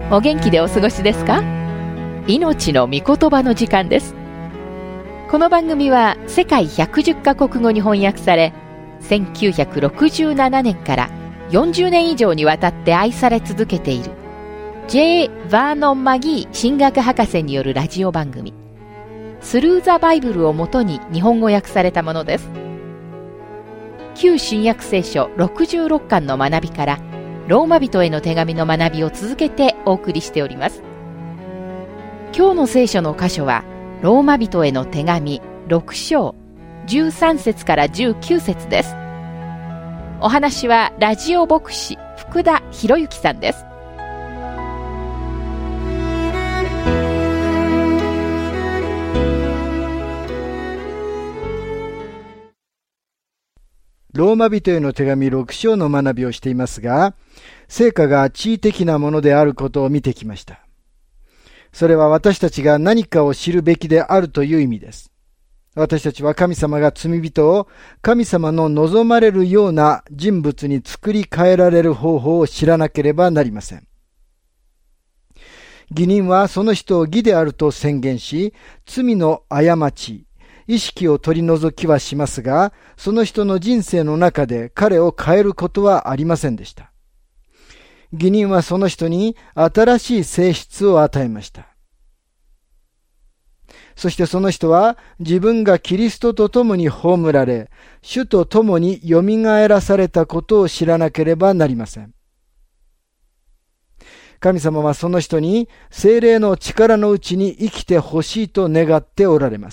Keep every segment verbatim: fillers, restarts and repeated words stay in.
お元気でお過ごしですか？命の御言葉の時間です。この番組は世界ひゃくじゅっカ国語に翻訳され、せんきゅうひゃくろくじゅうななねんからよんじゅうねん以上にわたって愛され続けている J. バーノン・マギー神学博士によるラジオ番組、スルー・ザ・バイブルをもとに日本語訳されたものです。旧新約聖書ろくじゅうろっかんの学びからローマ人への手紙の学びを続けてお送りしております。今日の聖書の箇所はローマ人への手紙ろく章じゅうさん節からじゅうきゅう節です。お話はラジオ牧師福田博之さんです。 ローマ人への手紙ろく章の学びをしていますが、成果が地位的なものであることを見てきました。それは私たちが何かを知るべきであるという意味です。私たちは神様が罪人を神様の望まれるような人物に作り変えられる方法を知らなければなりません。義人はその人を義であると宣言し、罪の過ち、意識を取り除きはしますが、その人の人生の中で彼を変えることはありませんでした。義人はその人に新しい性質を与えました。そしてその人は自分がキリストと共に葬られ、主と共によみがえらされたことを知らなければなりません。神様はその人に聖霊の力のうちに生きてほしいと願っておられます。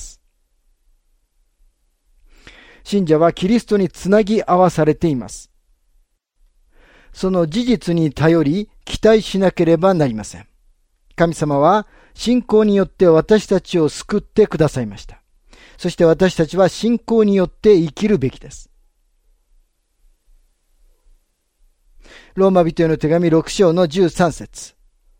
信者はキリストにつなぎ合わされています。その事実に頼り期待しなければなりません。神様は信仰によって私たちを救ってくださいました。そして私たちは信仰によって生きるべきです。ローマ人への手紙ろく章のじゅうさん節。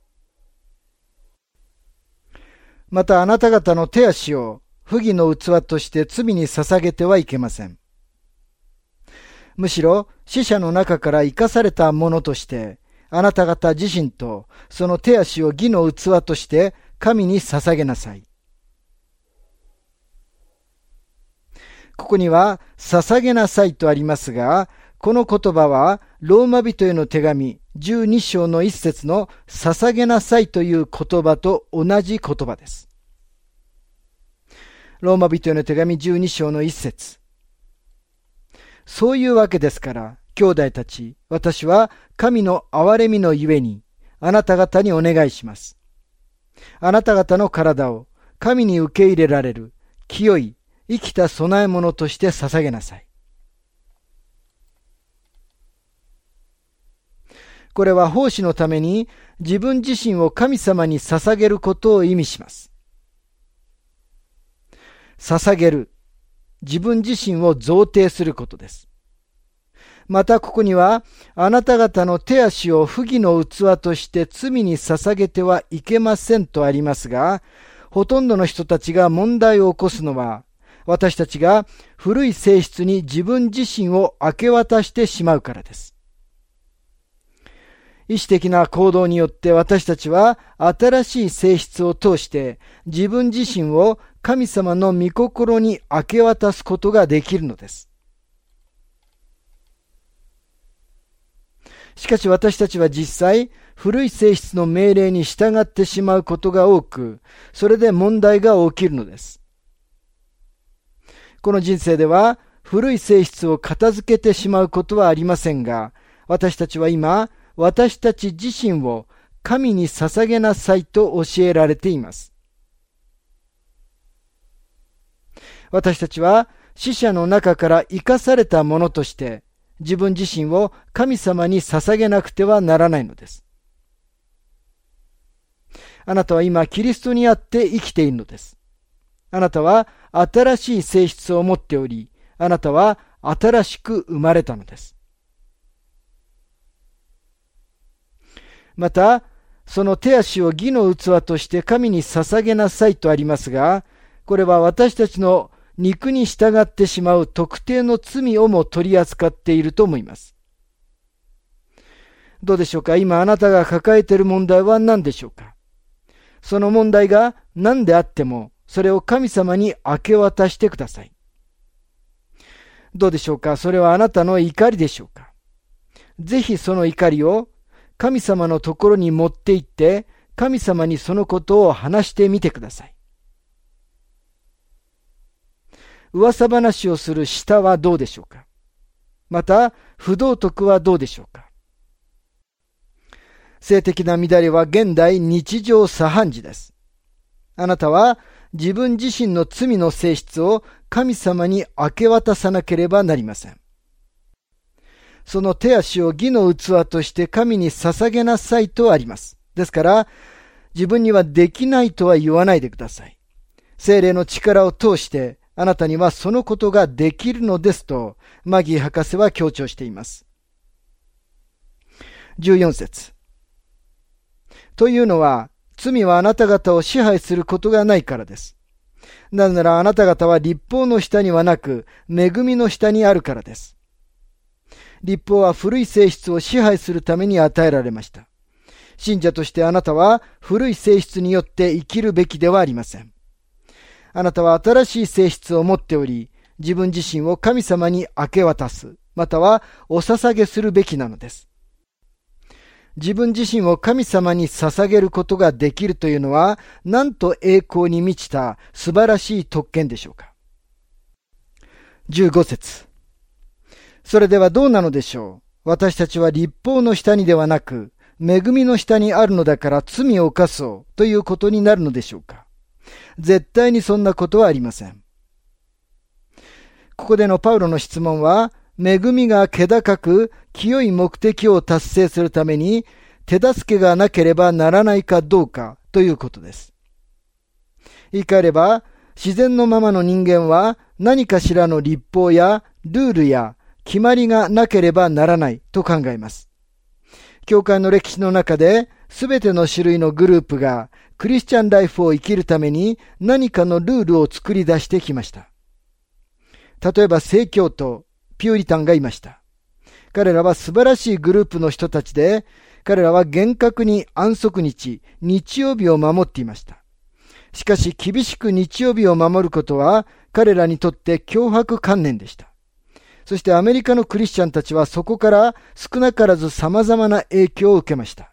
またあなた方の手足を不義の器として罪に捧げてはいけません。むしろ死者の中から生かされたものとして、あなた方自身とその手足を義の器として神に捧げなさい。ここには捧げなさいとありますが、この言葉はローマ人への手紙じゅうに章の一節の捧げなさいという言葉と同じ言葉です。ローマ人への手紙じゅうに章の一節。そういうわけですから、兄弟たち、私は神の憐れみのゆえに、あなた方にお願いします。あなた方の体を神に受け入れられる清い生きた供え物として捧げなさい。これは奉仕のために自分自身を神様に捧げることを意味します。捧げる、自分自身を贈呈することです。またここには、あなた方の手足を不義の器として罪に捧げてはいけませんとありますが、ほとんどの人たちが問題を起こすのは、私たちが古い性質に自分自身を明け渡してしまうからです。意志的な行動によって私たちは新しい性質を通して自分自身を神様の御心に明け渡すことができるのです。しかし私たちは実際、古い性質の命令に従ってしまうことが多く、それで問題が起きるのです。この人生では、古い性質を片付けてしまうことはありませんが、私たちは今、私たち自身を神に捧げなさいと教えられています。私たちは死者の中から生かされたものとして、自分自身を神様に捧げなくてはならないのです。あなたは今キリストにあって生きているのです。あなたは新しい性質を持っており、あなたは新しく生まれたのです。また、その手足を義の器として神に捧げなさいとありますが、これは私たちの肉に従ってしまう特定の罪をも取り扱っていると思います。 どうでしょうか。今あなたが抱えている問題は何でしょうか。その問題が何であっても、それを神様に明け渡してください。どうでしょうか。それはあなたの怒りでしょうか。ぜひその怒りを神様のところに持って行って、神様にそのことを話してみてください。噂話をする舌はどうでしょうか。また、不道徳はどうでしょうか。性的な乱れは現代日常茶飯事です。あなたは自分自身の罪の性質を神様に明け渡さなければなりません。その手足を義の器として神に捧げなさいとあります。ですから、自分にはできないとは言わないでください。聖霊の力を通して、あなたにはそのことができるのですと、マギー博士は強調しています。じゅうよん節。というのは、罪はあなた方を支配することがないからです。なぜならあなた方は律法の下にはなく、恵みの下にあるからです。律法は古い性質を支配するために与えられました。信者としてあなたは古い性質によって生きるべきではありません。あなたは新しい性質を持っており、自分自身を神様に明け渡す、またはお捧げするべきなのです。自分自身を神様に捧げることができるというのは、なんと栄光に満ちた素晴らしい特権でしょうか。じゅうご節。それではどうなのでしょう。私たちは律法の下にではなく、恵みの下にあるのだから罪を犯そうということになるのでしょうか。絶対にそんなことはありません。ここでのパウロの質問は、恵みが気高く清い目的を達成するために手助けがなければならないかどうかということです。言い換えれば、自然のままの人間は何かしらの律法やルールや決まりがなければならないと考えます。教会の歴史の中で、すべての種類のグループがクリスチャンライフを生きるために何かのルールを作り出してきました。例えば正教徒、ピューリタンがいました。彼らは素晴らしいグループの人たちで、彼らは厳格に安息日、日曜日を守っていました。しかし厳しく日曜日を守ることは彼らにとって脅迫観念でした。そしてアメリカのクリスチャンたちはそこから少なからず様々な影響を受けました。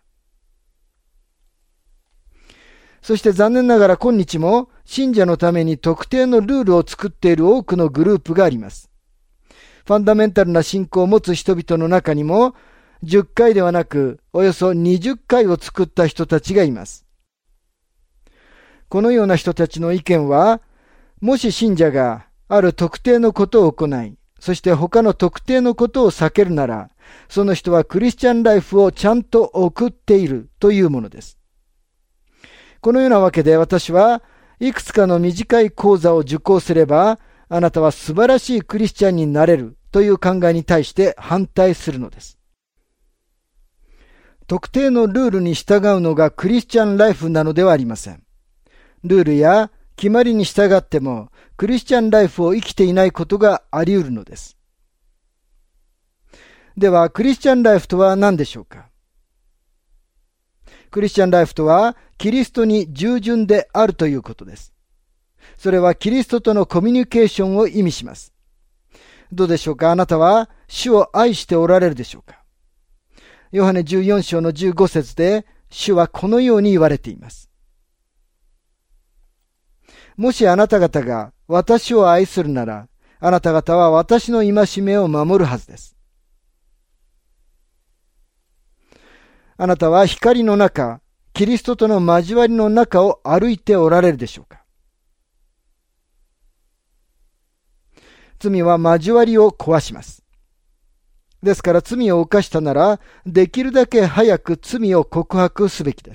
そして残念ながら今日も信者のために特定のルールを作っている多くのグループがあります。ファンダメンタルな信仰を持つ人々の中にもじゅっかいではなくおよそにじゅっかいを作った人たちがいます。このような人たちの意見は、もし信者がある特定のことを行い、そして他の特定のことを避けるなら、その人はクリスチャンライフをちゃんと送っているというものです。このようなわけで私はいくつかの短い講座を受講すれば、あなたは素晴らしいクリスチャンになれるという考えに対して反対するのです。特定のルールに従うのがクリスチャンライフなのではありません。ルールや決まりに従ってもクリスチャンライフを生きていないことがあり得るのです。では、クリスチャンライフとは何でしょうか。クリスチャンライフとはキリストに従順であるということです。それはキリストとのコミュニケーションを意味します。どうでしょうか。あなたは主を愛しておられるでしょうか。ヨハネじゅうよん章のじゅうご節で主はこのように言われています。もしあなた方が私を愛するなら、あなた方は私の戒めを守るはずです。あなたは光の中、キリストとの交わりの中を歩いておられるでしょうか。罪は交わりを壊します。ですから罪を犯したなら、できるだけ早く罪を告白すべきです。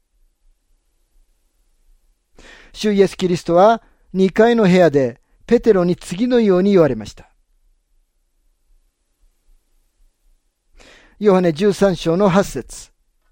主イエスキリストはにかいの部屋でペテロに次のように言われました。ヨハネじゅうさん章のはち節。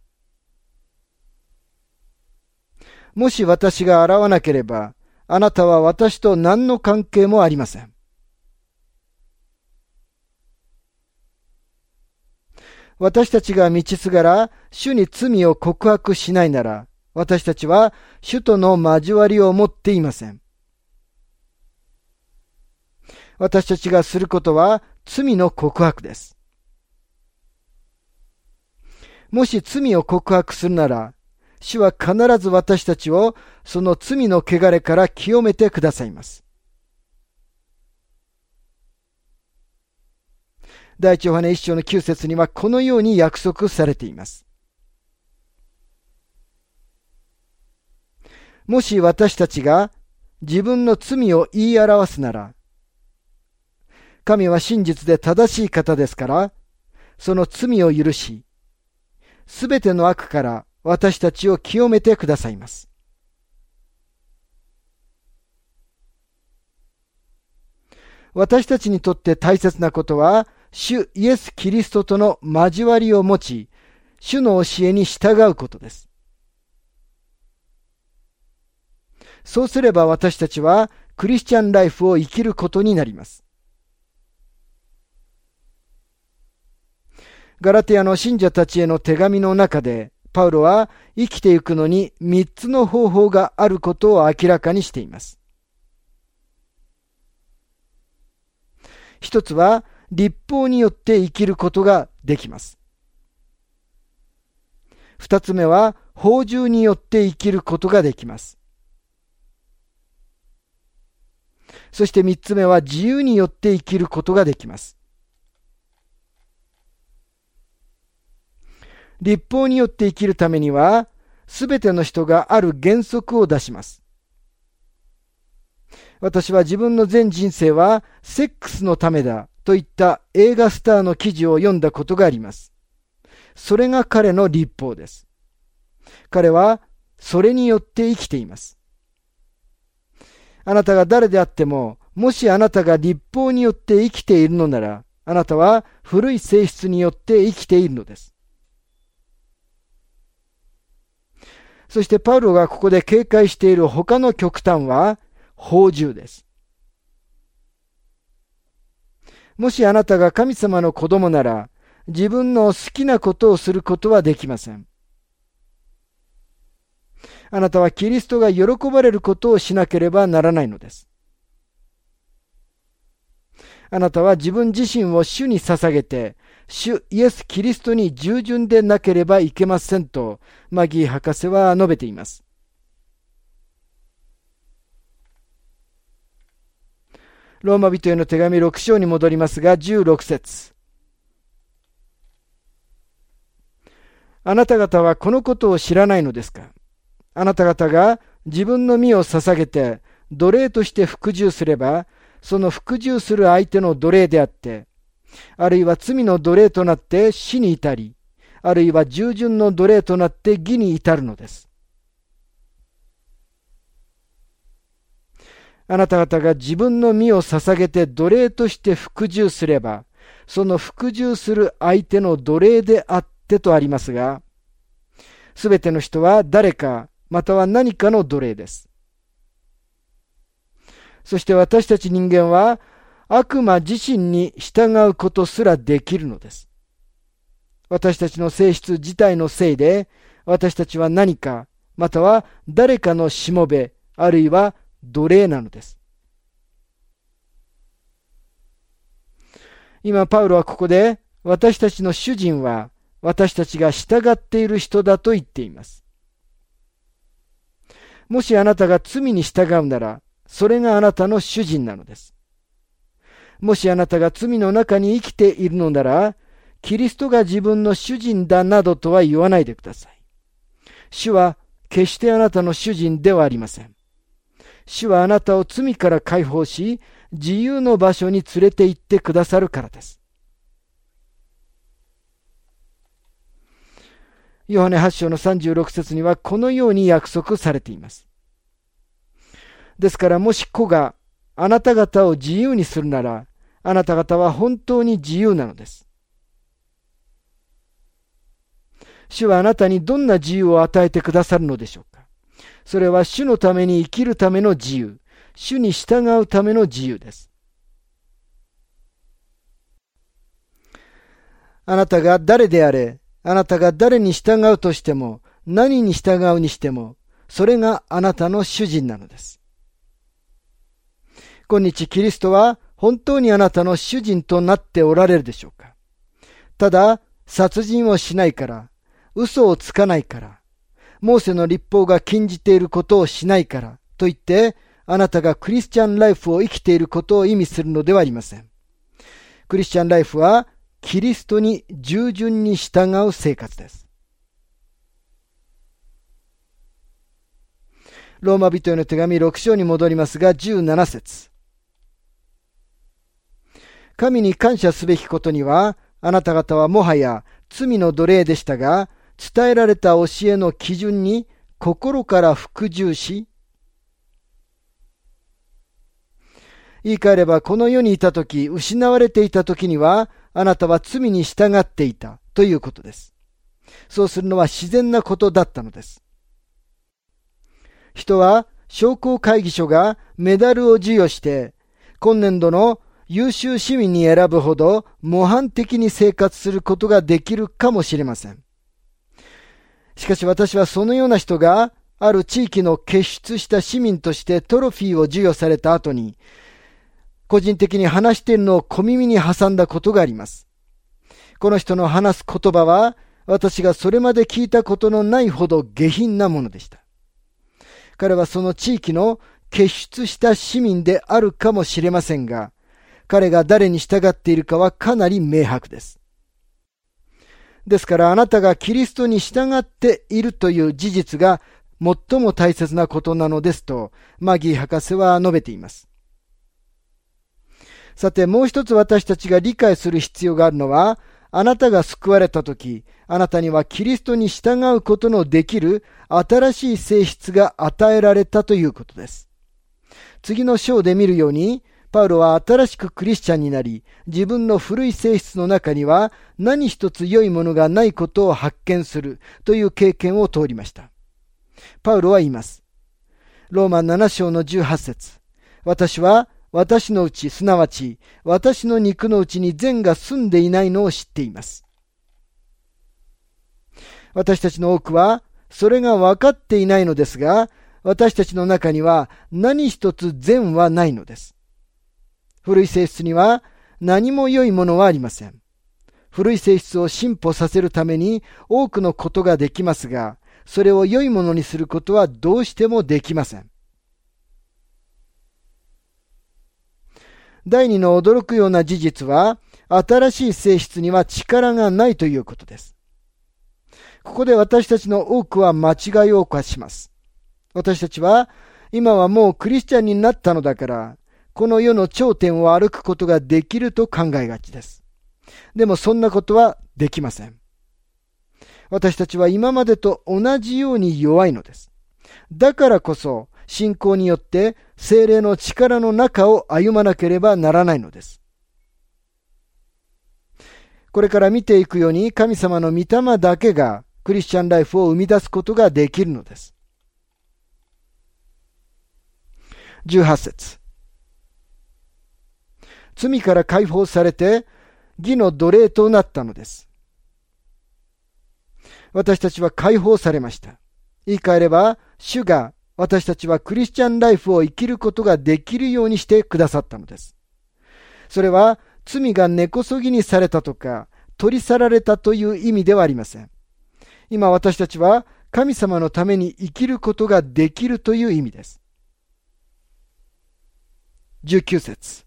もし私が洗わなければ、あなたは私と何の関係もありません。 私たちが道すがら主に罪を告白しないなら、私たちは主との交わりを持っていません。私たちがすることは罪の告白です。もし罪を告白するなら、主は必ず私たちをその罪の汚れから清めてくださいます。第一ヨハネ一章の九節にはこのように約束されています。もし私たちが自分の罪を言い表すなら、神は真実で正しい方ですから、その罪を許し、すべての悪から私たちを清めてくださいます。私たちにとって大切なことは、主イエス・キリストとの交わりを持ち、主の教えに従うことです。そうすれば私たちはクリスチャンライフを生きることになります。ガラテヤの信者たちへの手紙の中で、パウロは生きていくのに三つの方法があることを明らかにしています。一つは、律法によって生きることができます。二つ目は、法従によって生きることができます。そして三つ目は、自由によって生きることができます。律法によって生きるためには、すべての人がある原則を出します。私は自分の全人生はセックスのためだといった映画スターの記事を読んだことがあります。それが彼の律法です。彼はそれによって生きています。あなたが誰であっても、もしあなたが律法によって生きているのなら、あなたは古い性質によって生きているのです。そしてパウロがここで警戒している他の極端は法従です。もしあなたが神様の子供なら、自分の好きなことをすることはできません。あなたはキリストが喜ばれることをしなければならないのです。あなたは自分自身を主に捧げて、主イエス・キリストに従順でなければいけませんと、マギー博士は述べています。ローマ人への手紙ろく章に戻りますが、じゅうろく節。あなた方はこのことを知らないのですか？あなた方が自分の身を捧げて奴隷として服従すれば、その服従する相手の奴隷であって、あるいは罪の奴隷となって死に至り、あるいは従順の奴隷となって義に至るのです。あなた方が自分の身を捧げて奴隷として服従すれば、その服従する相手の奴隷であってとありますが、すべての人は誰かまたは何かの奴隷です。そして私たち人間は悪魔自身に従うことすらできるのです。私たちの性質自体のせいで、私たちは何か、または誰かのしもべ、あるいは奴隷なのです。今、パウロはここで、私たちの主人は、私たちが従っている人だと言っています。もしあなたが罪に従うなら、それがあなたの主人なのです。もしあなたが罪の中に生きているのなら、キリストが自分の主人だなどとは言わないでください。主は決してあなたの主人ではありません。主はあなたを罪から解放し、自由の場所に連れて行ってくださるからです。ヨハネはち章のさんじゅうろく節にはこのように約束されています。ですからもし子があなた方を自由にするなら、あなた方は本当に自由なのです。主はあなたにどんな自由を与えてくださるのでしょうか。それは主のために生きるための自由、主に従うための自由です。 あなたが誰であれ、あなたが誰に従うとしても、何に従うにしても、それがあなたの主人なのです。今日キリストは本当にあなたの主人となっておられるでしょうか。ただ、殺人をしないから、嘘をつかないから、モーセの律法が禁じていることをしないからと言って、あなたがクリスチャンライフを生きていることを意味するのではありません。クリスチャンライフはキリストに従順に従う生活です。ローマ人への手紙ろく章に戻りますが、じゅうなな節。神に感謝すべきことには、あなた方はもはや罪の奴隷でしたが、伝えられた教えの基準に心から服従し、言い換えればこの世にいたとき、失われていたときには、あなたは罪に従っていたということです。そうするのは自然なことだったのです。人は商工会議所がメダルを授与して、今年度の優秀市民に選ぶほど模範的に生活することができるかもしれません。しかし私はそのような人がある地域の傑出した市民としてトロフィーを授与された後に、個人的に話しているのを小耳に挟んだことがあります。この人の話す言葉は私がそれまで聞いたことのないほど下品なものでした。彼はその地域の傑出した市民であるかもしれませんが、彼が誰に従っているかはかなり明白です。ですからあなたがキリストに従っているという事実が最も大切なことなのですと、マギー博士は述べています。さて、もう一つ私たちが理解する必要があるのは、あなたが救われたとき、あなたにはキリストに従うことのできる新しい性質が与えられたということです。次の章で見るように、パウロは新しくクリスチャンになり、自分の古い性質の中には何一つ良いものがないことを発見するという経験を通りました。パウロは言います。ローマなな章のじゅうはち節。私は私のうち、すなわち私の肉のうちに善が住んでいないのを知っています。私たちの多くはそれが分かっていないのですが、私たちの中には何一つ善はないのです。古い性質には何も良いものはありません。古い性質を進歩させるために多くのことができますが、それを良いものにすることはどうしてもできません。第二の驚くような事実は、新しい性質には力がないということです。ここで私たちの多くは間違いを犯します。私たちは今はもうクリスチャンになったのだから、この世の頂点を歩くことができると考えがちです。でもそんなことはできません。私たちは今までと同じように弱いのです。だからこそ信仰によって聖霊の力の中を歩まなければならないのです。これから見ていくように神様の御霊だけがクリスチャンライフを生み出すことができるのです。じゅうはち節。罪から解放されて義の奴隷となったのです。私たちは解放されました。言い換えれば、主が私たちはクリスチャンライフを生きることができるようにしてくださったのです。それは罪が根こそぎにされたとか、取り去られたという意味ではありません。今私たちは神様のために生きることができるという意味です。じゅうきゅう節。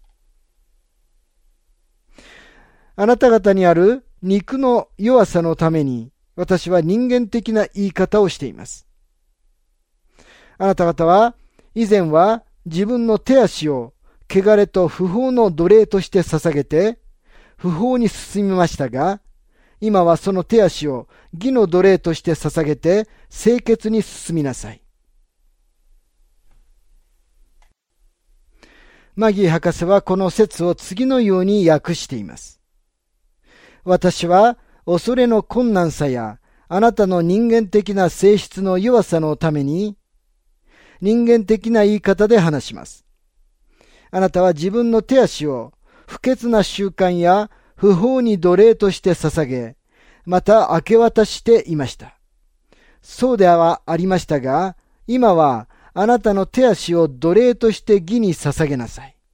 あなた方にある肉の弱さのために、私は人間的な言い方をしています。あなた方は以前は自分の手足を汚れと不法の奴隷として捧げて不法に進みましたが、今はその手足を義の奴隷として捧げて清潔に進みなさい。マギー博士はこの説を次のように訳しています。私は恐れの困難さやあなたの人間的な性質の弱さのために人間的な言い方で話します。あなたは自分の手足を不潔な習慣や不法に奴隷として捧げ、また明け渡していました。そうではありましたが、今はあなたの手足を奴隷として義に捧げなさい。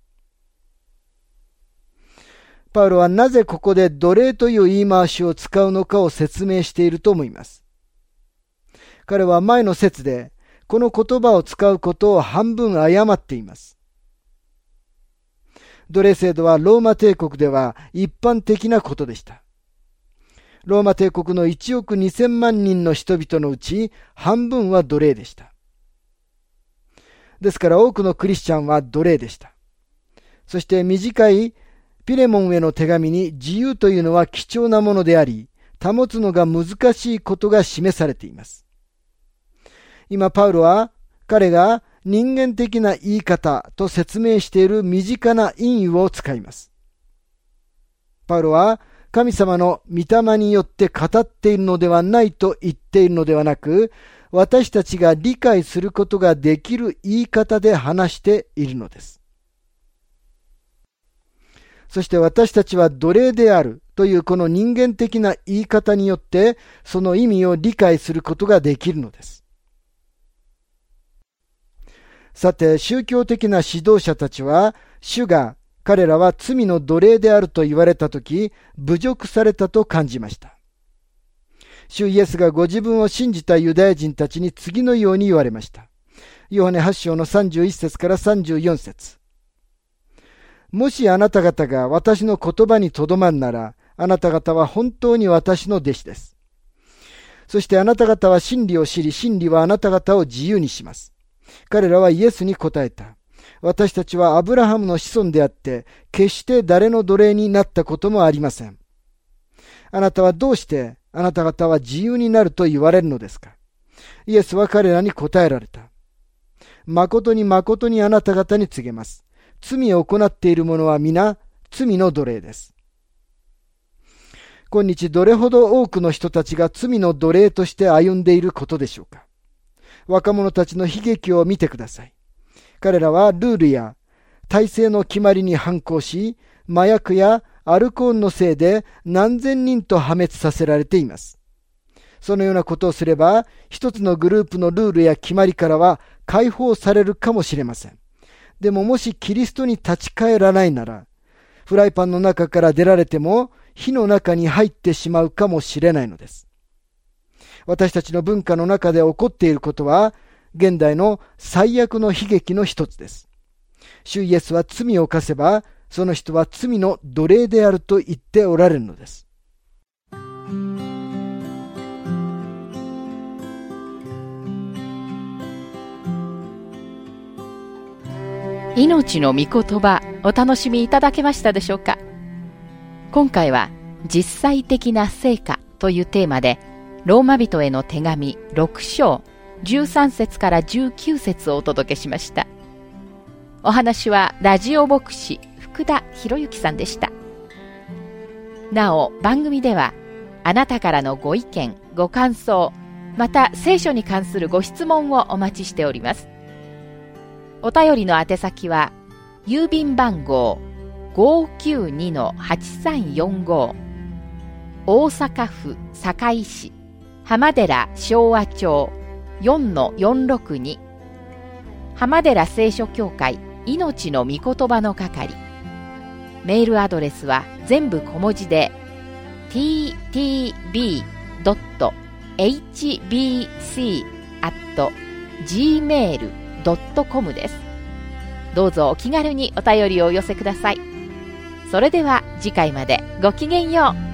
パウロはなぜここで奴隷という言い回しを使うのかを説明していると思います。彼は前の節でこの言葉を使うことを半分誤っています。奴隷制度はローマ帝国では一般的なことでした。ローマ帝国のいちおくにせんまんにんの人々のうち半分は奴隷でした。ですから多くのクリスチャンは奴隷でした。そして短いピレモンへの手紙に自由というのは貴重なものであり、保つのが難しいことが示されています。今パウロは彼が人間的な言い方と説明している身近な隠喩を使います。パウロは神様の御霊によって語っているのではないと言っているのではなく、私たちが理解することができる言い方で話しているのです。そして私たちは奴隷であるというこの人間的な言い方によってその意味を理解することができるのです。さて、宗教的な指導者たちは、主が彼らは罪の奴隷であると言われたとき、侮辱されたと感じました。主イエスがご自分を信じたユダヤ人たちに次のように言われました。ヨハネはち章のさんじゅういっ節からさんじゅうよん節。もしあなた方が私の言葉にとどまるなら、あなた方は本当に私の弟子です。そしてあなた方は真理を知り、真理はあなた方を自由にします。彼らはイエスに答えた。私たちはアブラハムの子孫であって、決して誰の奴隷になったこともありません。あなたはどうしてあなた方は自由になると言われるのですか。イエスは彼らに答えられた。誠に誠にあなた方に告げます。罪を行っている者は皆罪の奴隷です。今日どれほど多くの人たちが罪の奴隷として歩んでいることでしょうか。若者たちの悲劇を見てください。彼らはルールや体制の決まりに反抗し、麻薬やアルコールのせいで何千人と破滅させられています。そのようなことをすれば、一つのグループのルールや決まりからは解放されるかもしれません。でももしキリストに立ち返らないなら、フライパンの中から出られても火の中に入ってしまうかもしれないのです。私たちの文化の中で起こっていることは、現代の最悪の悲劇の一つです。主イエスは罪を犯せば、その人は罪の奴隷であると言っておられるのです。 命の御言葉、お楽しみいただけましたでしょうか。今回は実際的な成果というテーマで、ローマ人への手紙ろく章じゅうさん節からじゅうきゅう節をお届けしました。お話はラジオ牧師福田博之さんでした。なお番組ではあなたからのご意見ご感想、また聖書に関するご質問をお待ちしております。お便りの宛先は郵便番号 ごーきゅうにのはちさんよんご 大阪府堺市浜寺昭和町 よんのよんろくに 浜寺聖書協会命の御言葉の係。メールアドレスは全部小文字で ティーティービードットエイチビーシーアットジーメールドットコム です。どうぞお気軽にお便りをお寄せください。それでは次回までごきげんよう。